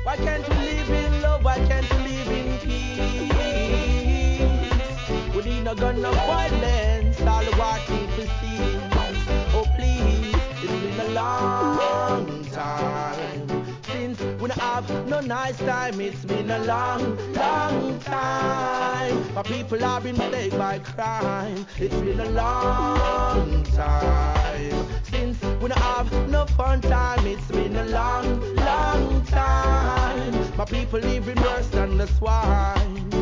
Why can't we live in love? Why can't we live in peace? We need no gun, no violence. All the war people see. Oh please, it's been a long time since we don't have no nice time. It's been a long, long time. My people have been plagued by crime. It's been a long time since we don't have no fun time. It's been a long, long time. My people living worse than the swine.